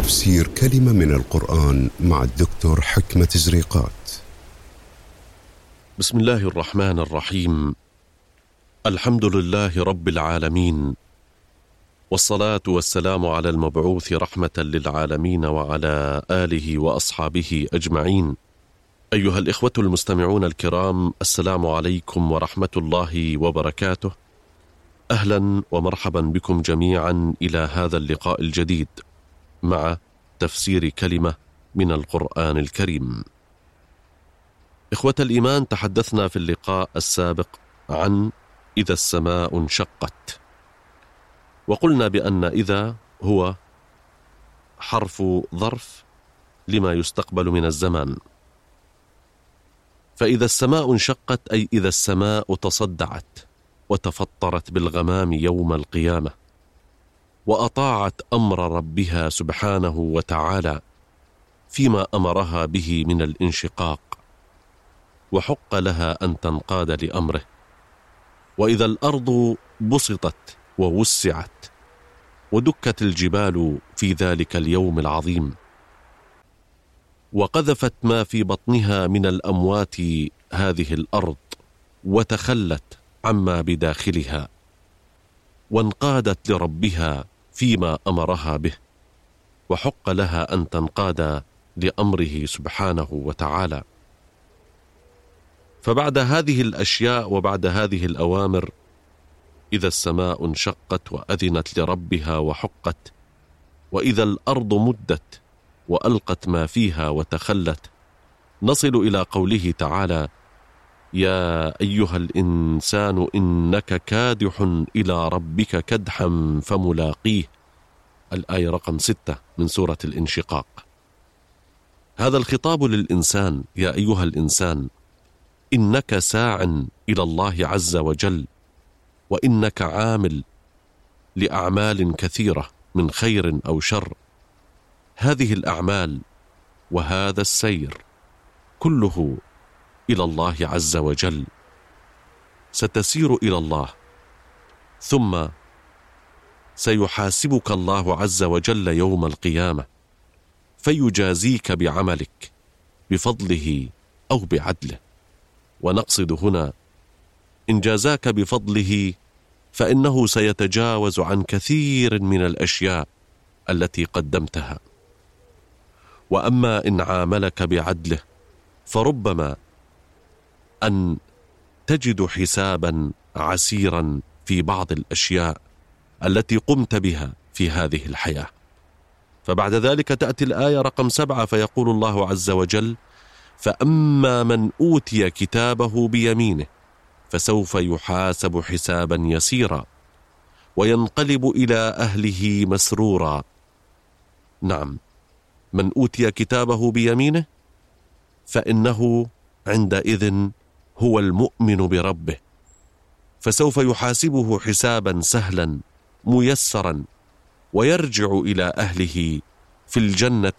تفسير كلمة من القرآن مع الدكتور حكمة زريقات. بسم الله الرحمن الرحيم. الحمد لله رب العالمين، والصلاة والسلام على المبعوث رحمة للعالمين وعلى آله وأصحابه أجمعين. أيها الإخوة المستمعون الكرام، السلام عليكم ورحمة الله وبركاته. أهلا ومرحبا بكم جميعا إلى هذا اللقاء الجديد مع تفسير كلمة من القرآن الكريم. إخوة الإيمان، تحدثنا في اللقاء السابق عن إذا السماء انشقت، وقلنا بأن إذا هو حرف ظرف لما يستقبل من الزمان، فإذا السماء انشقت أي إذا السماء تصدعت وتفطرت بالغمام يوم القيامة وأطاعت أمر ربها سبحانه وتعالى فيما أمرها به من الانشقاق، وحق لها أن تنقاد لأمره. وإذا الأرض بسطت ووسعت ودكت الجبال في ذلك اليوم العظيم، وقذفت ما في بطنها من الأموات هذه الأرض وتخلت عما بداخلها وانقادت لربها فيما أمرها به، وحق لها أن تنقاد لأمره سبحانه وتعالى. فبعد هذه الأشياء وبعد هذه الأوامر، إذا السماء انشقت وأذنت لربها وحقت، وإذا الأرض مدت وألقت ما فيها وتخلت، نصل إلى قوله تعالى: يا أيها الإنسان إنك كادح إلى ربك كدحا فملاقيه، الآية رقم 6 من سورة الانشقاق. هذا الخطاب للإنسان: يا أيها الإنسان إنك ساع إلى الله عز وجل، وإنك عامل لأعمال كثيرة من خير أو شر. هذه الأعمال وهذا السير كله إلى الله عز وجل. ستسير إلى الله، ثم سيحاسبك الله عز وجل يوم القيامة، فيجازيك بعملك بفضله أو بعدله. ونقصد هنا إن جازاك بفضله فإنه سيتجاوز عن كثير من الأشياء التي قدمتها، وأما إن عاملك بعدله فربما أن تجد حسابا عسيرا في بعض الأشياء التي قمت بها في هذه الحياة. فبعد ذلك تأتي الآية رقم 7 فيقول الله عز وجل: فأما من أوتي كتابه بيمينه فسوف يحاسب حسابا يسيرا وينقلب إلى أهله مسرورا. نعم، من أوتي كتابه بيمينه فإنه عندئذ هو المؤمن بربه، فسوف يحاسبه حسابا سهلا ميسرا، ويرجع إلى أهله في الجنة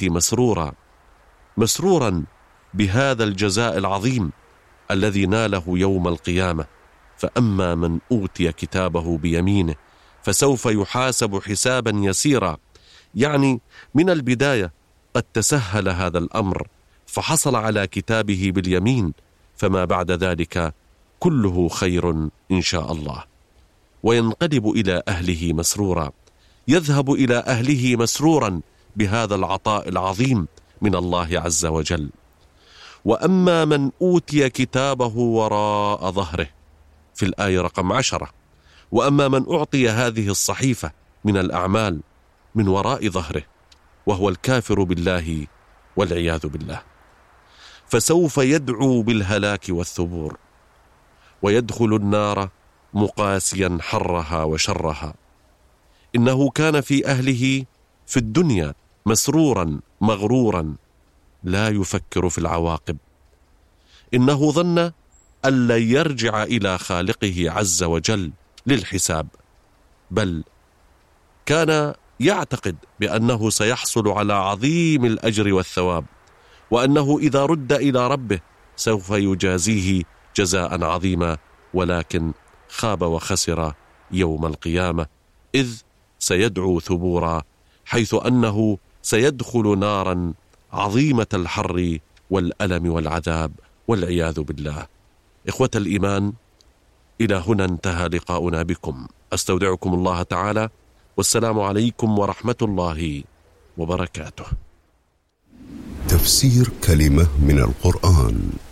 مسرورا بهذا الجزاء العظيم الذي ناله يوم القيامة. فأما من أوتي كتابه بيمينه فسوف يحاسب حسابا يسيرا، يعني من البداية قد تسهل هذا الأمر فحصل على كتابه باليمين، فما بعد ذلك كله خير إن شاء الله. وينقلب إلى أهله مسرورا، يذهب إلى أهله مسرورا بهذا العطاء العظيم من الله عز وجل. وأما من أوتي كتابه وراء ظهره في الآية رقم 10، وأما من أعطي هذه الصحيفة من الأعمال من وراء ظهره وهو الكافر بالله والعياذ بالله، فسوف يدعو بالهلاك والثبور، ويدخل النار مقاسيا حرها وشرها. إنه كان في أهله في الدنيا مسرورا مغرورا، لا يفكر في العواقب. إنه ظن أن لن يرجع إلى خالقه عز وجل للحساب، بل كان يعتقد بأنه سيحصل على عظيم الأجر والثواب، وأنه إذا رد إلى ربه سوف يجازيه جزاء عظيما، ولكن خاب وخسر يوم القيامة، إذ سيدعو ثبورا، حيث أنه سيدخل نارا عظيمة الحر والألم والعذاب والعياذ بالله. إخوة الإيمان، إلى هنا انتهى لقاؤنا بكم. أستودعكم الله تعالى، والسلام عليكم ورحمة الله وبركاته. تفسير كلمة من القرآن.